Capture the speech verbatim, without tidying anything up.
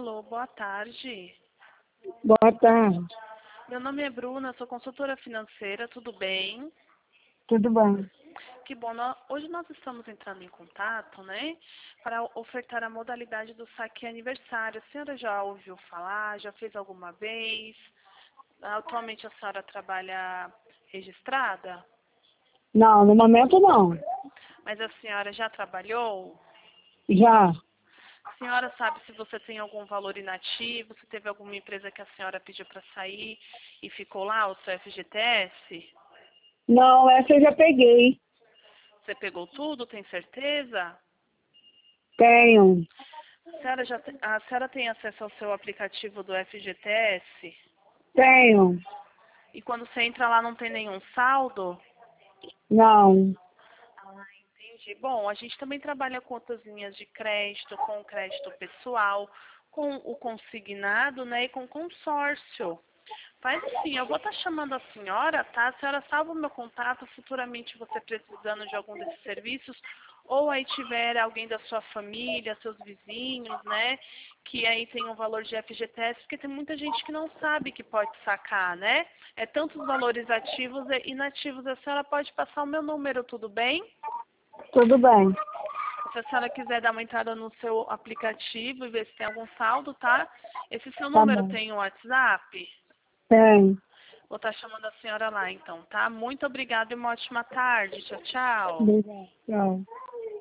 Alô, boa tarde. Boa tarde. Meu nome é Bruna, sou consultora financeira, tudo bem? Tudo bem? Que bom, nó- hoje nós estamos entrando em contato, né, para ofertar a modalidade do saque aniversário. A senhora já ouviu falar, já fez alguma vez? Atualmente a senhora trabalha registrada? Não, no momento não. Mas a senhora já trabalhou? Já. A senhora sabe se você tem algum valor inativo, se teve alguma empresa que a senhora pediu para sair e ficou lá, o seu F G T S? Não, essa eu já peguei. Você pegou tudo, tem certeza? Tenho. A senhora, já te- a senhora tem acesso ao seu aplicativo do F G T S? Tenho. E quando você entra lá não tem nenhum saldo? Não. Ah, entendi. Bom, a gente também trabalha com outras linhas de crédito, com o crédito pessoal, com o consignado, né, e com consórcio. Faz assim, eu vou estar chamando a senhora, tá? A senhora salva o meu contato, futuramente você precisando de algum desses serviços, ou aí tiver alguém da sua família, seus vizinhos, né, que aí tem um valor de F G T S, porque tem muita gente que não sabe que pode sacar, né? É tantos valores ativos e inativos. A senhora pode passar o meu número, tudo bem? Tudo bem. Se a senhora quiser dar uma entrada no seu aplicativo e ver se tem algum saldo, tá? Esse seu Tá número bom. tem o WhatsApp? Tenho. Vou estar chamando a senhora lá, então, tá? Muito obrigada e uma ótima tarde. Tchau, tchau. Obrigada. Tchau.